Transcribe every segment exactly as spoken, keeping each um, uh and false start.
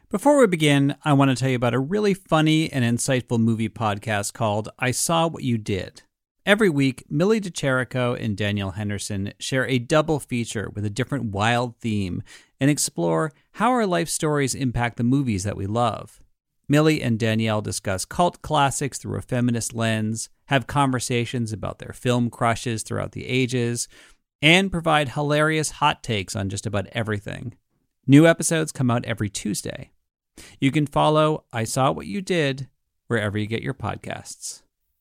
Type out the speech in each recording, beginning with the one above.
Before we begin, I want to tell you about a really funny and insightful movie podcast called I Saw What You Did. Every week, Millie DeCherico and Danielle Henderson share a double feature with a different wild theme and explore how our life stories impact the movies that we love. Millie and Danielle discuss cult classics through a feminist lens, have conversations about their film crushes throughout the ages, and provide hilarious hot takes on just about everything. New episodes come out every Tuesday. You can follow I Saw What You Did wherever you get your podcasts.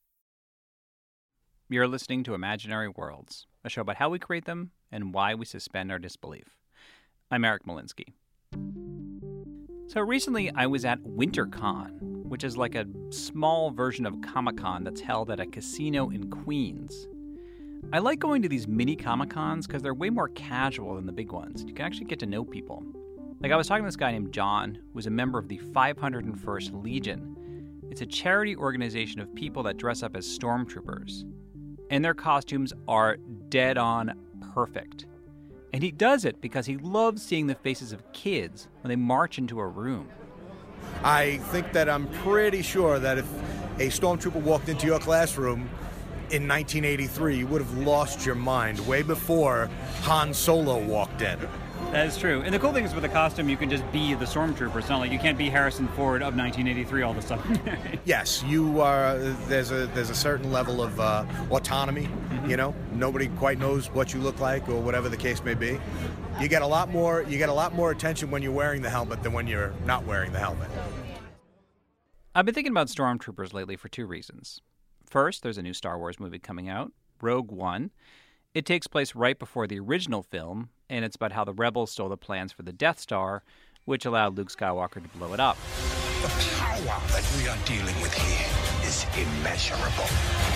You're listening to Imaginary Worlds, a show about how we create them and why we suspend our disbelief. I'm Eric Molinsky. So recently I was at WinterCon, which is like a small version of Comic-Con that's held at a casino in Queens. I like going to these mini Comic-Cons because they're way more casual than the big ones. You can actually get to know people. Like I was talking to this guy named John, who was a member of the five hundred first Legion. It's a charity organization of people that dress up as stormtroopers. And their costumes are dead on perfect. And he does it because he loves seeing the faces of kids when they march into a room. I think that I'm pretty sure that if a stormtrooper walked into your classroom in nineteen eighty-three, you would have lost your mind way before Han Solo walked in. That is true. And the cool thing is with the costume, you can just be the stormtrooper. It's not like you can't be Harrison Ford of nineteen eighty-three all of a sudden. Yes, you are. There's a there's a certain level of uh, autonomy. Mm-hmm. You know, nobody quite knows what you look like or whatever the case may be. You get a lot more. You get a lot more attention when you're wearing the helmet than when you're not wearing the helmet. I've been thinking about stormtroopers lately for two reasons. First, there's a new Star Wars movie coming out, Rogue One. It takes place right before the original film, and it's about how the rebels stole the plans for the Death Star, which allowed Luke Skywalker to blow it up. The power that we are dealing with here is immeasurable.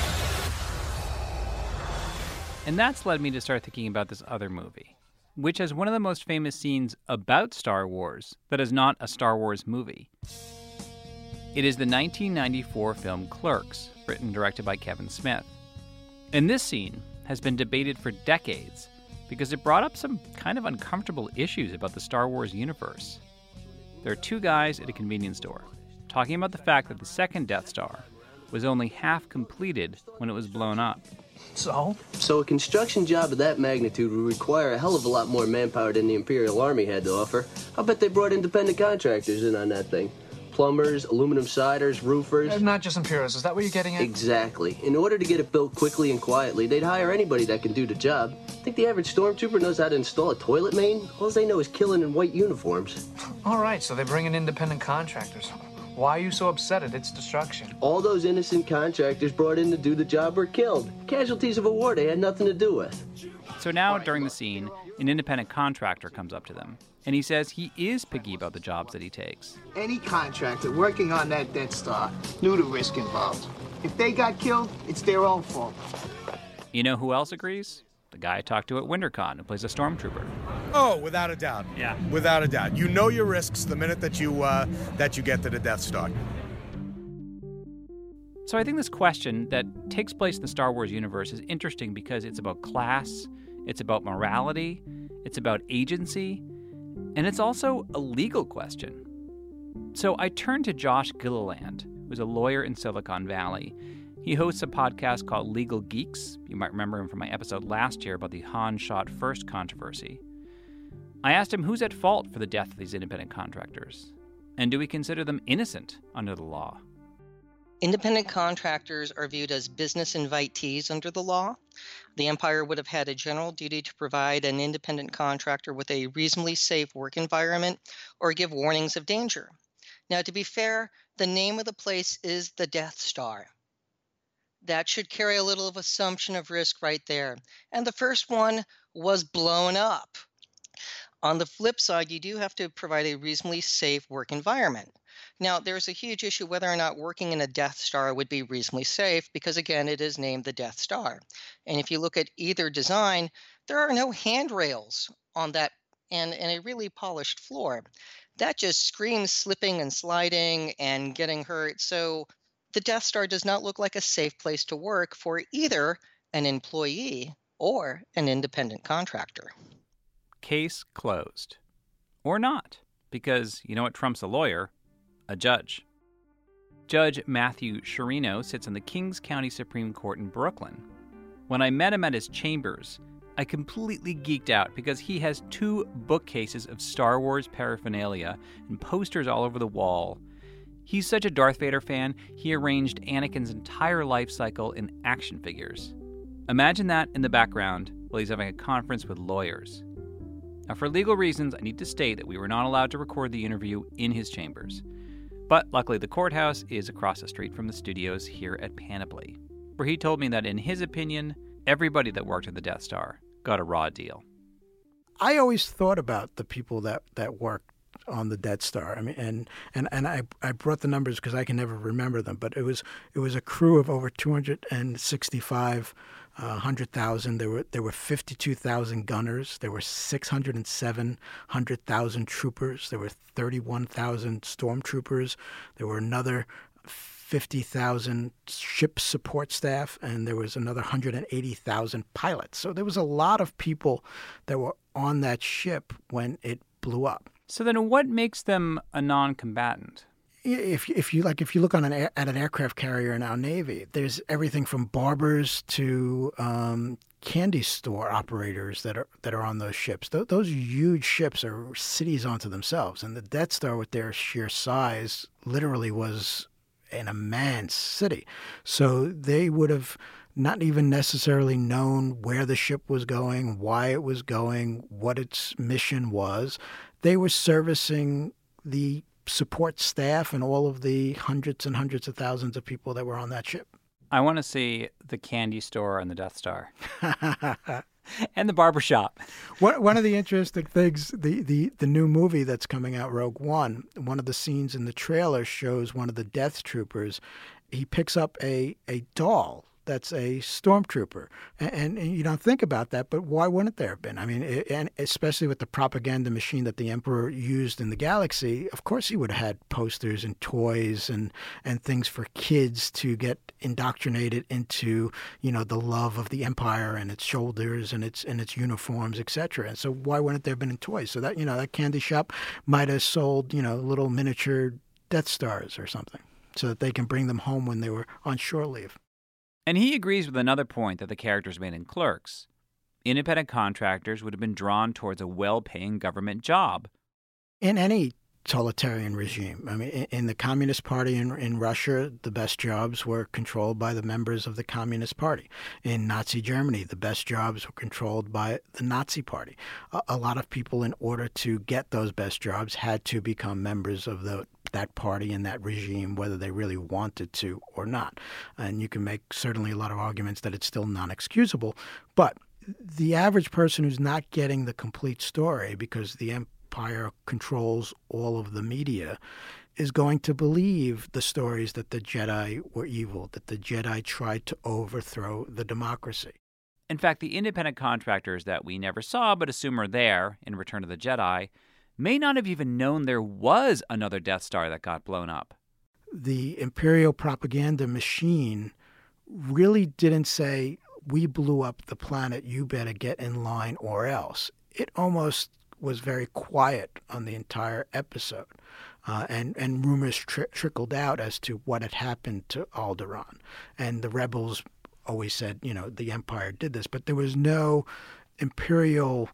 And that's led me to start thinking about this other movie, which has one of the most famous scenes about Star Wars that is not a Star Wars movie. It is the nineteen ninety-four film Clerks, written and directed by Kevin Smith. And this scene has been debated for decades because it brought up some kind of uncomfortable issues about the Star Wars universe. There are two guys at a convenience store talking about the fact that the second Death Star was only half completed when it was blown up. So? So a construction job of that magnitude would require a hell of a lot more manpower than the Imperial Army had to offer. I'll bet they brought independent contractors in on that thing. Plumbers, aluminum siders, roofers. Uh, not just Imperials, is that what you're getting at? Exactly. In order to get it built quickly and quietly, they'd hire anybody that can do the job. Think the average stormtrooper knows how to install a toilet main? All they know is killing in white uniforms. All right, so they bring in independent contractors. Why are you so upset at its destruction? All those innocent contractors brought in to do the job were killed. Casualties of a war they had nothing to do with. So now, during the scene, an independent contractor comes up to them, and he says he is picky about the jobs that he takes. Any contractor working on that Death Star knew the risk involved. If they got killed, it's their own fault. You know who else agrees? The guy I talked to at WinterCon, who plays a stormtrooper. Oh, without a doubt. Yeah. Without a doubt. You know your risks the minute that you uh, that you get to the Death Star. So I think this question that takes place in the Star Wars universe is interesting because it's about class, it's about morality, it's about agency, and it's also a legal question. So I turned to Josh Gilliland, who's a lawyer in Silicon Valley. He hosts a podcast called Legal Geeks. You might remember him from my episode last year about the Han shot first controversy. I asked him who's at fault for the death of these independent contractors, and do we consider them innocent under the law? Independent contractors are viewed as business invitees under the law. The Empire would have had a general duty to provide an independent contractor with a reasonably safe work environment or give warnings of danger. Now, to be fair, the name of the place is the Death Star. That should carry a little of assumption of risk right there. And the first one was blown up. On the flip side, you do have to provide a reasonably safe work environment. Now, there's a huge issue whether or not working in a Death Star would be reasonably safe because, again, it is named the Death Star. And if you look at either design, there are no handrails on that and, and a really polished floor. That just screams slipping and sliding and getting hurt. So the Death Star does not look like a safe place to work for either an employee or an independent contractor. Case closed. Or not. Because you know what trumps a lawyer? A judge. Judge Matthew Sciarrino sits on the Kings County Supreme Court in Brooklyn. When I met him at his chambers, I completely geeked out because he has two bookcases of Star Wars paraphernalia and posters all over the wall. He's such a Darth Vader fan, he arranged Anakin's entire life cycle in action figures. Imagine that in the background while he's having a conference with lawyers. Now, for legal reasons, I need to state that we were not allowed to record the interview in his chambers. But luckily, the courthouse is across the street from the studios here at Panoply, where he told me that in his opinion, everybody that worked at the Death Star got a raw deal. I always thought about the people that, that worked on the Death Star. I mean, and and, and I, I brought the numbers because I can never remember them, but it was it was a crew of over two hundred sixty-five uh, one hundred thousand. There were there were fifty-two thousand gunners. There were six hundred seven hundred thousand troopers. There were thirty-one thousand stormtroopers. There were another fifty thousand ship support staff, and there was another one hundred eighty thousand pilots. So there was a lot of people that were on that ship when it blew up. So then what makes them a non-combatant? If if you like, if you look on an air, at an aircraft carrier in our Navy, there's everything from barbers to um, candy store operators that are that are on those ships. Th- those huge ships are cities unto themselves, and the Death Star, with their sheer size, literally was an immense city. So they would have not even necessarily known where the ship was going, why it was going, what its mission was. They were servicing the support staff and all of the hundreds and hundreds of thousands of people that were on that ship. I want to see the candy store on the Death Star. And the barbershop. One, one of the interesting things, the, the, the new movie that's coming out, Rogue One, one of the scenes in the trailer shows one of the Death Troopers. He picks up a, a doll that's a stormtrooper. And, and, and you don't think about that, but why wouldn't there have been? I mean, it, and especially with the propaganda machine that the Emperor used in the galaxy, of course he would have had posters and toys and, and things for kids to get indoctrinated into, you know, the love of the Empire and its shoulders and its and its uniforms, et cetera. And so why wouldn't there have been in toys? So that, you know, that candy shop might have sold, you know, little miniature Death Stars or something so that they can bring them home when they were on shore leave. And he agrees with another point that the characters made in Clerks. Independent contractors would have been drawn towards a well-paying government job. In any totalitarian regime. I mean, in the Communist Party in, in Russia, the best jobs were controlled by the members of the Communist Party. In Nazi Germany, the best jobs were controlled by the Nazi Party. A, a lot of people, in order to get those best jobs, had to become members of the that party and that regime, whether they really wanted to or not. And you can make certainly a lot of arguments that it's still non-excusable. But the average person who's not getting the complete story because the Empire controls all of the media is going to believe the stories that the Jedi were evil, that the Jedi tried to overthrow the democracy. In fact, the independent contractors that we never saw but assume are there in Return of the Jedi may not have even known there was another Death Star that got blown up. The Imperial propaganda machine really didn't say, we blew up the planet, you better get in line or else. It almost was very quiet on the entire episode. Uh, and, and rumors tri- trickled out as to what had happened to Alderaan. And the rebels always said, you know, the Empire did this. But there was no Imperial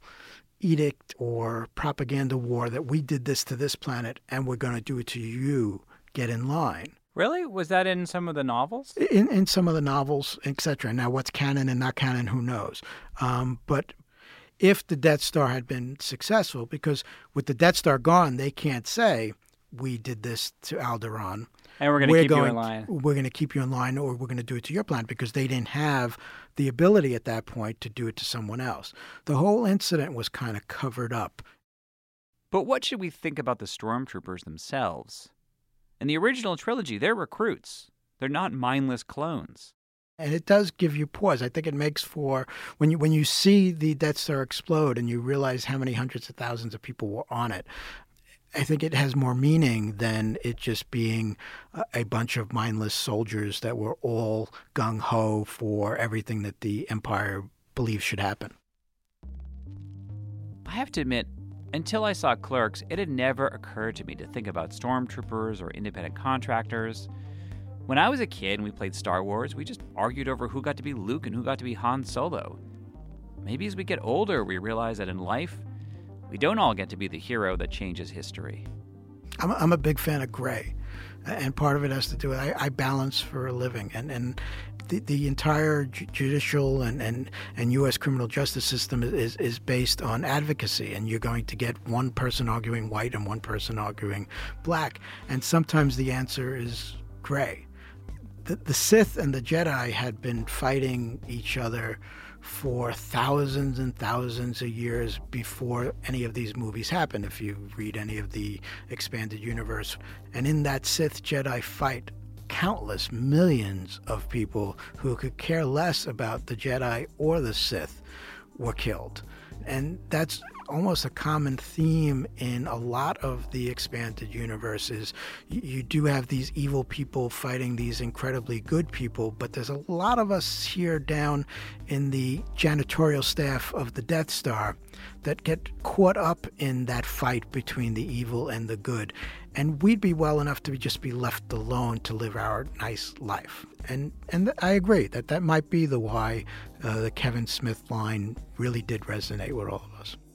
edict or propaganda war that we did this to this planet and we're going to do it to you. Get in line. Really? Was that in some of the novels? In in some of the novels, et cetera. Now, what's canon and not canon, who knows? Um, but if the Death Star had been successful, because with the Death Star gone, they can't say, we did this to Alderaan. And we're going to keep you in line. We're going to keep you in line, or we're going to do it to your planet, because they didn't have the ability at that point to do it to someone else. The whole incident was kind of covered up. But what should we think about the stormtroopers themselves? In the original trilogy, they're recruits. They're not mindless clones. And it does give you pause. I think it makes for, when you when you see the Death Star explode and you realize how many hundreds of thousands of people were on it, I think it has more meaning than it just being a bunch of mindless soldiers that were all gung-ho for everything that the Empire believes should happen. I have to admit, Until I saw Clerks, it had never occurred to me to think about stormtroopers or independent contractors. When I was a kid and we played Star Wars, we just argued over who got to be Luke and who got to be Han Solo. Maybe as we get older, we realize that in life, we don't all get to be the hero that changes history. I'm a, I'm a big fan of gray, and part of it has to do with I, I balance for a living, and and the, the entire judicial and, and, and U S criminal justice system is is based on advocacy, and you're going to get one person arguing white and one person arguing black, and sometimes the answer is gray. The, the Sith and the Jedi had been fighting each other for thousands and thousands of years before any of these movies happened, if you read any of the expanded universe. And in that Sith-Jedi fight, countless millions of people who could care less about the Jedi or the Sith were killed. And that's almost a common theme in a lot of the expanded universes. You, you do have these evil people fighting these incredibly good people, but there's a lot of us here down in the janitorial staff of the Death Star that get caught up in that fight between the evil and the good. And we'd be well enough to just be left alone to live our nice life. And and I agree that that might be the why uh, the Kevin Smith line really did resonate with all of us.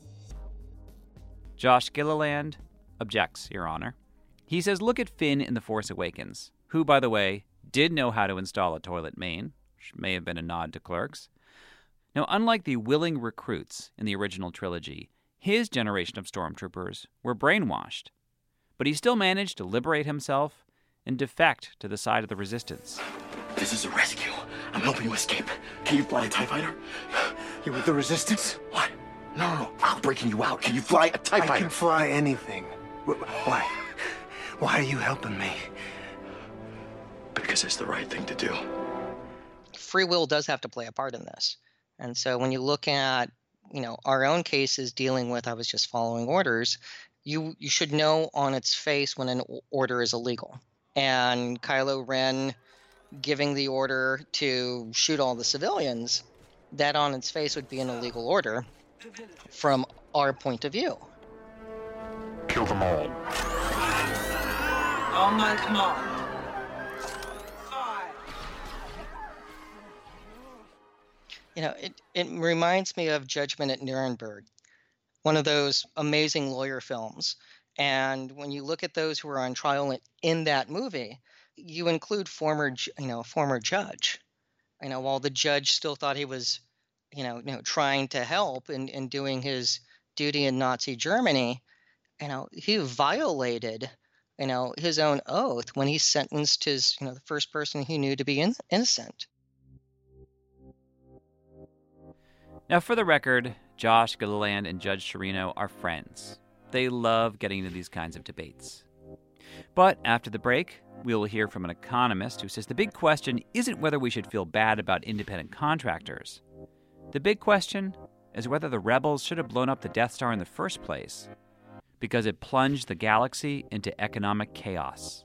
Josh Gilliland objects, Your Honor. He says, look at Finn in The Force Awakens, who, by the way, did know how to install a toilet main, which may have been a nod to Clerks. Now, unlike the willing recruits in the original trilogy, his generation of stormtroopers were brainwashed. But he still managed to liberate himself and defect to the side of the Resistance. This is a rescue. I'm helping you escape. Can you fly a TIE fighter? You with the Resistance? What? No, no, no. I'm breaking you out. Can you fly a TIE fighter? I can fly anything. Why? Why are you helping me? Because it's the right thing to do. Free will does have to play a part in this. And so when you look at, you know, our own cases dealing with I was just following orders, you you should know on its face when an order is illegal. And Kylo Ren giving the order to shoot all the civilians, that on its face would be an illegal order from our point of view. Kill them all. On my command. You know, it, it reminds me of Judgment at Nuremberg, one of those amazing lawyer films. And when you look at those who are on trial in that movie, you include former, you know, former judge. You know, while the judge still thought he was, you know, you know, trying to help and, and doing his duty in Nazi Germany, you know, he violated, you know, his own oath when he sentenced his, you know, the first person he knew to be in, innocent. Now, for the record, Josh Gilliland and Judge Chirino are friends. They love getting into these kinds of debates. But after the break, we will hear from an economist who says the big question isn't whether we should feel bad about independent contractors. The big question is whether the rebels should have blown up the Death Star in the first place, because it plunged the galaxy into economic chaos.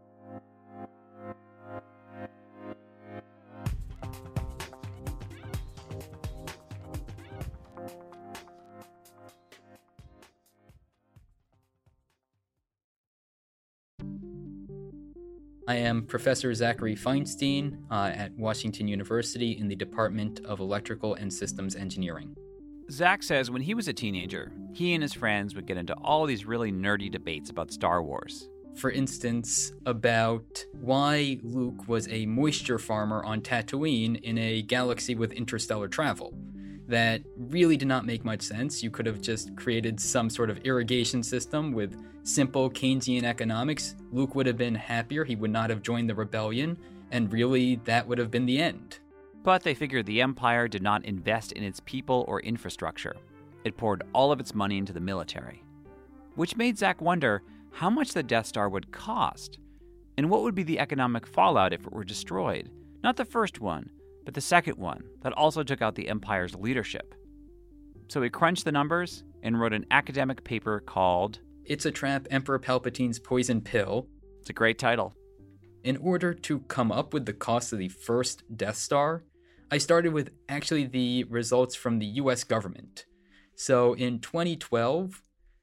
I am Professor Zachary Feinstein uh, at Washington University in the Department of Electrical and Systems Engineering. Zach says when he was a teenager, he and his friends would get into all these really nerdy debates about Star Wars. For instance, about why Luke was a moisture farmer on Tatooine in a galaxy with interstellar travel. That really did not make much sense. You could have just created some sort of irrigation system with simple Keynesian economics. Luke would have been happier. He would not have joined the rebellion. And really, that would have been the end. But they figured the Empire did not invest in its people or infrastructure. It poured all of its money into the military. Which made Zach wonder how much the Death Star would cost, and what would be the economic fallout if it were destroyed. Not the first one, but the second one that also took out the Empire's leadership. So he crunched the numbers and wrote an academic paper called It's a Trap, Emperor Palpatine's Poison Pill. It's a great title. In order to come up with the cost of the first Death Star, I started with actually the results from the U S government. So in twenty twelve,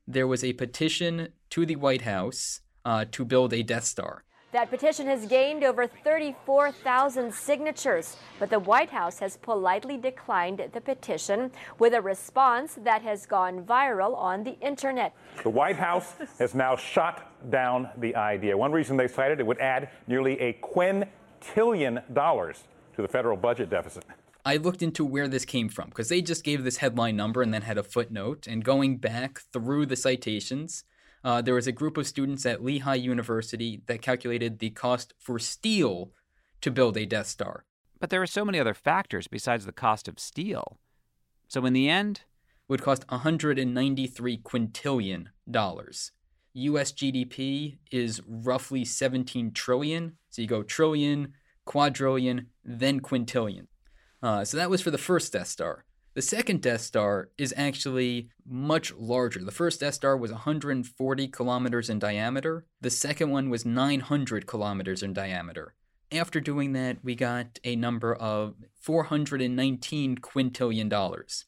there was a petition to the White House uh, to build a Death Star. That petition has gained over thirty-four thousand signatures, but the White House has politely declined the petition with a response that has gone viral on the internet. The White House has now shot down the idea. One reason they cited it would add nearly a quintillion dollars to the federal budget deficit. I looked into where this came from because they just gave this headline number and then had a footnote. And going back through the citations, Uh, there was a group of students at Lehigh University that calculated the cost for steel to build a Death Star. But there are so many other factors besides the cost of steel. So in the end, it would cost one hundred ninety-three quintillion dollars. U S G D P is roughly seventeen trillion. So you go trillion, quadrillion, then quintillion. Uh, so that was for the first Death Star. The second Death Star is actually much larger. The first Death Star was one hundred forty kilometers in diameter. The second one was nine hundred kilometers in diameter. After doing that, we got a number of four hundred nineteen quintillion dollars.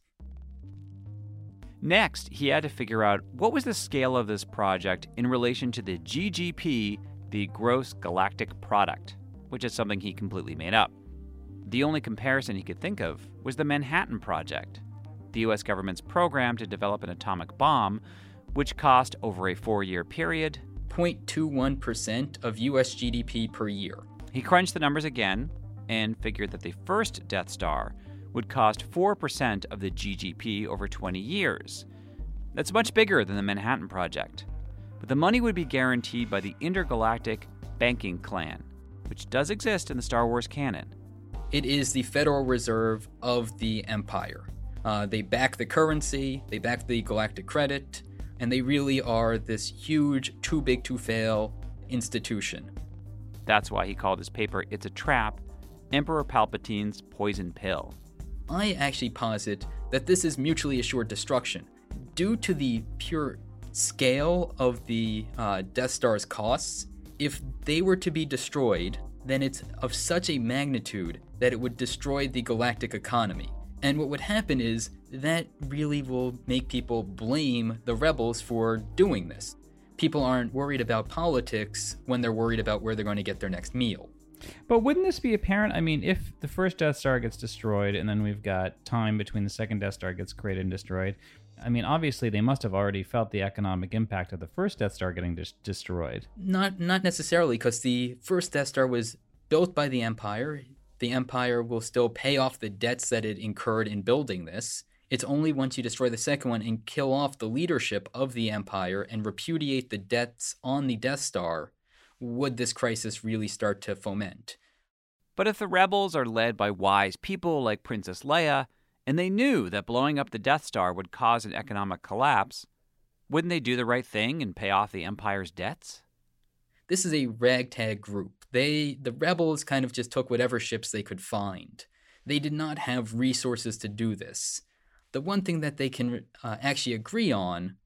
Next, he had to figure out what was the scale of this project in relation to the G G P, the Gross Galactic Product, which is something he completely made up. The only comparison he could think of was the Manhattan Project, the U S government's program to develop an atomic bomb, which cost over a four-year period zero point two one percent of U S G D P per year. He crunched the numbers again and figured that the first Death Star would cost four percent of the G G P over twenty years. That's much bigger than the Manhattan Project. But the money would be guaranteed by the Intergalactic Banking Clan, which does exist in the Star Wars canon. It is the Federal Reserve of the Empire. Uh, they back the currency, they back the galactic credit, and they really are this huge, too big to fail institution. That's why he called his paper It's a Trap, Emperor Palpatine's Poison Pill. I actually posit that this is mutually assured destruction. Due to the pure scale of the uh, Death Star's costs, if they were to be destroyed, then it's of such a magnitude that it would destroy the galactic economy. And what would happen is that really will make people blame the rebels for doing this. People aren't worried about politics when they're worried about where they're going to get their next meal. But wouldn't this be apparent? I mean, if the first Death Star gets destroyed and then we've got time between the second Death Star gets created and destroyed, I mean, obviously they must have already felt the economic impact of the first Death Star getting dis- destroyed. Not not necessarily, because the first Death Star was built by the Empire. The Empire will still pay off the debts that it incurred in building this. It's only once you destroy the second one and kill off the leadership of the Empire and repudiate the debts on the Death Star would this crisis really start to foment. But if the rebels are led by wise people like Princess Leia, and they knew that blowing up the Death Star would cause an economic collapse, wouldn't they do the right thing and pay off the Empire's debts? This is a ragtag group. They, the rebels kind of just took whatever ships they could find. They did not have resources to do this. The one thing that they can uh, actually agree on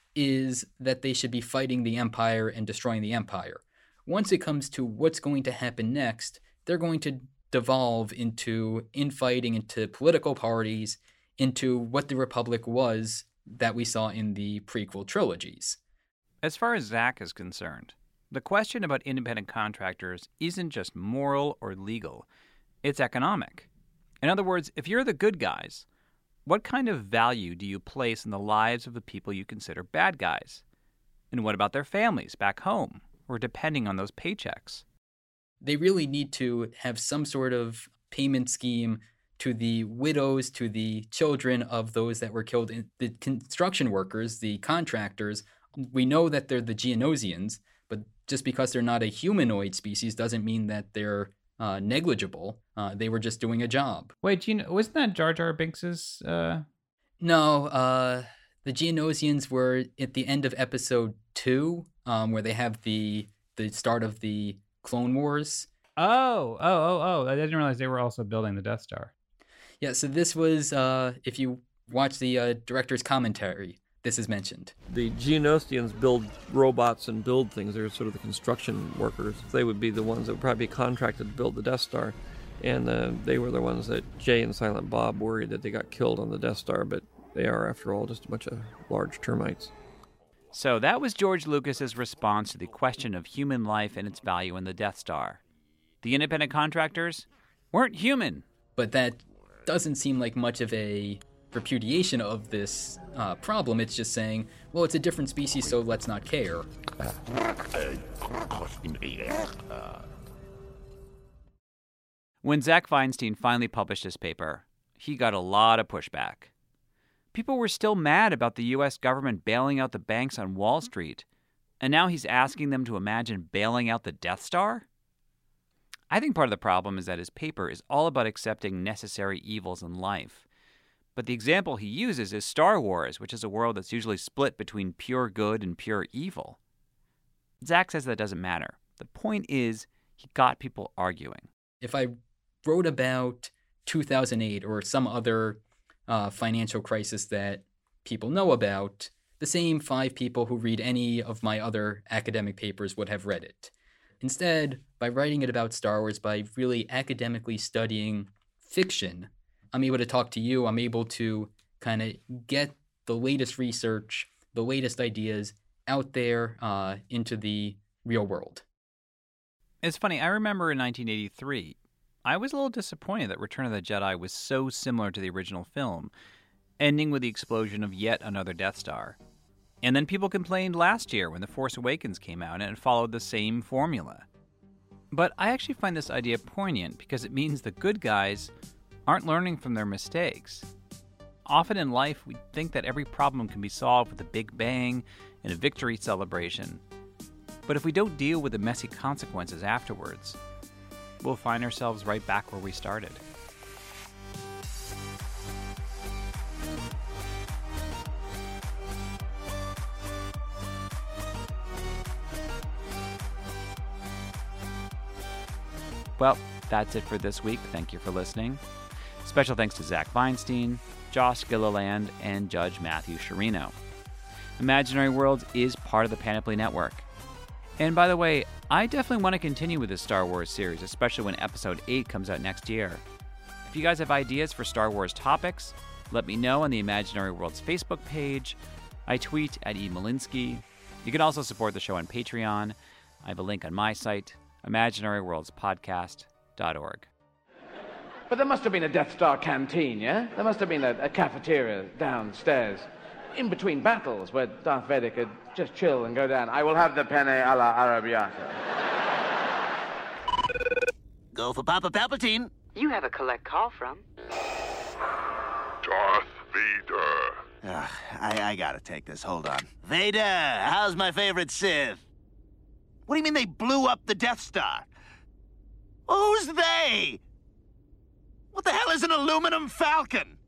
is that they should be fighting the Empire and destroying the Empire. Once it comes to what's going to happen next, they're going to devolve into infighting, into political parties, into what the Republic was that we saw in the prequel trilogies. As far as Zach is concerned, the question about independent contractors isn't just moral or legal, it's economic. In other words, if you're the good guys, what kind of value do you place in the lives of the people you consider bad guys? And what about their families back home, or depending on those paychecks? They really need to have some sort of payment scheme to the widows, to the children of those that were killed, in the construction workers, the contractors. We know that they're the Geonosians, but just because they're not a humanoid species doesn't mean that they're uh, negligible. Uh, they were just doing a job. Wait, you know, wasn't that Jar Jar Binks's? Uh... No, uh, the Geonosians were at the end of episode two, um, where they have the the start of the Clone Wars. Oh, oh, oh, oh! I didn't realize they were also building the Death Star. Yeah, so this was, uh, if you watch the uh, director's commentary, this is mentioned. The Geonosians build robots and build things. They're sort of the construction workers. They would be the ones that would probably be contracted to build the Death Star. And uh, they were the ones that Jay and Silent Bob worried that they got killed on the Death Star, but they are, after all, just a bunch of large termites. So that was George Lucas's response to the question of human life and its value in the Death Star. The independent contractors weren't human. But that doesn't seem like much of a repudiation of this uh, problem. It's just saying, well, it's a different species, so let's not care. When Zach Feinstein finally published his paper, he got a lot of pushback. People were still mad about the U S government bailing out the banks on Wall Street, and now he's asking them to imagine bailing out the Death Star? I think part of the problem is that his paper is all about accepting necessary evils in life. But the example he uses is Star Wars, which is a world that's usually split between pure good and pure evil. Zach says that doesn't matter. The point is, he got people arguing. If I wrote about two thousand eight or some other uh, financial crisis that people know about, the same five people who read any of my other academic papers would have read it. Instead, by writing it about Star Wars, by really academically studying fiction, I'm able to talk to you. I'm able to kind of get the latest research, the latest ideas out there uh, into the real world. It's funny, I remember in nineteen eighty-three, I was a little disappointed that Return of the Jedi was so similar to the original film, ending with the explosion of yet another Death Star. And then people complained last year when The Force Awakens came out and it followed the same formula. But I actually find this idea poignant because it means the good guys aren't learning from their mistakes. Often in life, we think that every problem can be solved with a big bang and a victory celebration. But if we don't deal with the messy consequences afterwards, we'll find ourselves right back where we started. Well, that's it for this week. Thank you for listening. Special thanks to Zach Feinstein, Josh Gilliland, and Judge Matthew Sciarrino. Imaginary Worlds is part of the Panoply Network. And by the way, I definitely want to continue with this Star Wars series, especially when Episode eight comes out next year. If you guys have ideas for Star Wars topics, let me know on the Imaginary Worlds Facebook page. I tweet at E. Malinsky. You can also support the show on Patreon. I have a link on my site, imaginary worlds podcast dot org. But there must have been a Death Star canteen, yeah? There must have been a, a cafeteria downstairs, in between battles, where Darth Vader could just chill and go down. I will have the penne alla arrabbiata. Go for Papa Palpatine. You have a collect call from Darth Vader. Ugh, I, I gotta take this. Hold on. Vader, how's my favorite Sith? What do you mean they blew up the Death Star? Who's they? What the hell is an aluminum falcon?